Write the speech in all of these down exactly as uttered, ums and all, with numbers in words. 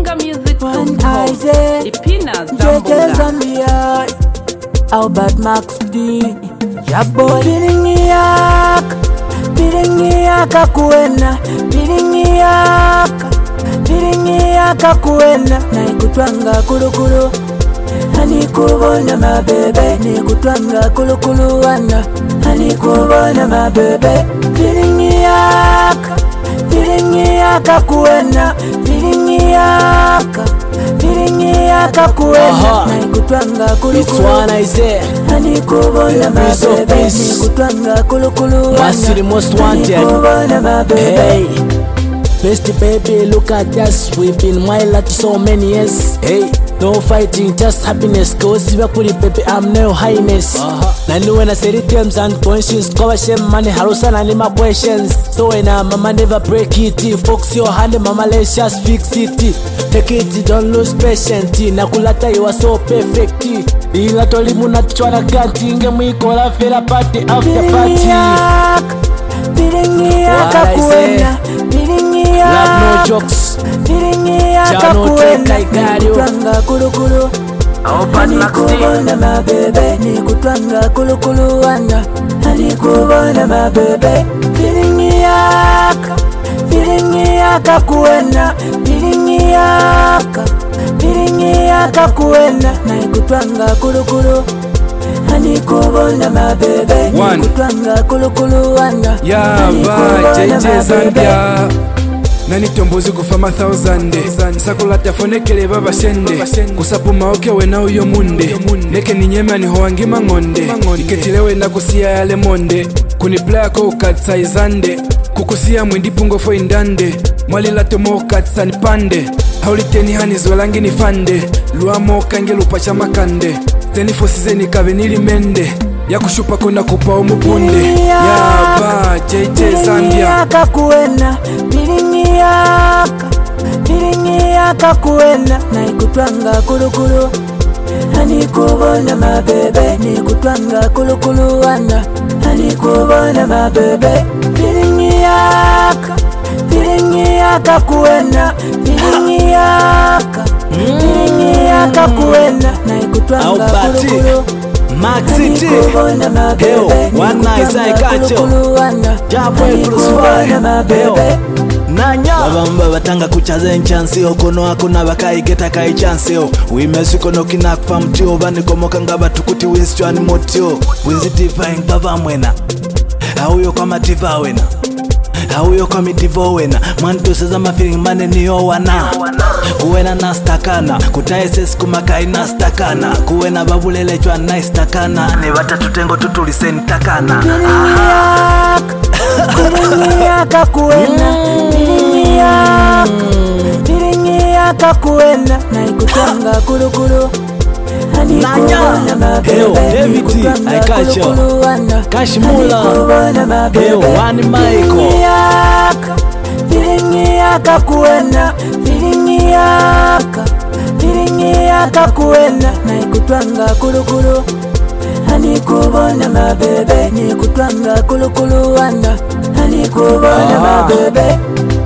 bunga music One Isaac, Ipina J J Zambunga Zambia, Albert Max D, Jabo Piringiaka, Piringiaka kuena, Piringiaka, Piringiaka kuena, na ikutwanga kulukulu, hani kubona mabebe, ni kutwanga kulukulu wana, hani kubona mabebe, Piringiaka, Piringiaka kuena, Piringiaka, Piringiaka kuena, na ikutwanga kulukulu. It's one I say. Hani kubona mabebe, ni kutwanga kulukulu wana, Masiri most wanted. hani kubona mabebe. Hey, best baby, look at us. We've been wild at so many years. Hey, no fighting, just happiness. Cause if I baby, I'm no highness. Uh-huh. Na know when I say the terms and conscience, cover shame money, harusan and my questions. So when I mama never break it, focus your hand, mama let's just fix it. Take it, don't lose patience. Nakulata you are so perfect. Ila tolimu na tichwana kanti, inge mwikola fela party after party. Piringiaka kuena, Piringiaka, Love no jokes. Piringiaka Jano kuena, take I got you. ni kutwanga kulukulu. Hani kubona mabebe, ni kutwanga kulukulu wana, hani kubona mabebe. Piringiaka, Piringiaka kuena, Piringiaka, Piringiaka kuena, na ikutwanga kulukulu. Hani kubona mabebe, ni kutwanga kulukulu wana, hani Yaba J J kubona Zambia nani tombozi kufama thousand sakulata fonekele baba sende kusapuma oke wena uyo munde neke ninyema ni hoangi mangonde iketilewe na kusia yale monde kuniplaya ko ukatsa izande kukusia mwindi pungo fo indande mwalila tomo ukatsa nipande hauliteni hani zolangi nifande luamo kange lupacha makande teni fosize nikabe nilimende yakushupa kona kupa umupunde Yaba J J Zambia Piringiaka kuena, Piringiaka, Piringiaka kuena, na ikutwanga kulukulu. Hani kubona mabebe, ni kutwanga kulukulu wana, hani kubona mabebe. Piringiaka, Piringiaka kuena, Piringiaka, Piringiaka kuena, na ikutwanga kulukulu. Maxi T. Heo, one nice I got you. Jabwe crucify. Heo, Nanya Babamba batanga kuchaze nchansi okono akuna bakai geta kai chansio. Wimesi kono kinakfa mtio bani komoka ngaba tukuti winstwani motio. Winzi divine baba mwena. Hauyo kama diva wena. Hauyo kama divo wena. Manto seza mafeeling mane niyo wana. Kuwena nastakana, kutaeses kumakai nastakana. Kuwena babulele chwa naistakana. Ne wata tutengo tutulise nitakana. Piringiaka, Piringiaka kuena, Piringiaka, Piringiaka kuena, na ikutwanga kulukulu. Hani kubona mabebe, ni kutwanga kulukulu wana, Kashmula. hani kubona mabebe. Heo, one Michael. Piringiaka, Piringiaka kuena, Piringiaka, Piringiaka kuena, na ikutwanga kulukulu. Hani kubona mabebe, ni kutwanga kulukulu wana, hani kubona mabebe.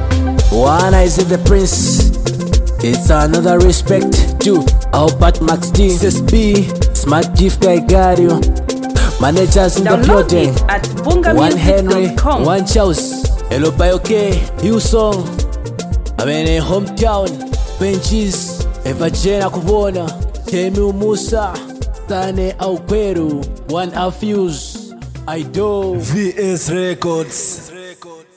One I say the prince. It's another respect to Albert Max D, S S B, Smart Gift I got you. Managers in the Download building. it at bunga One music Henry, dot com. one Charles. Hello Bayoke, you song. I mean in hometown, benches. Eva Jena Kubona, Temi Musa, Tane Aukweru, one Afuse. I do. V S Records.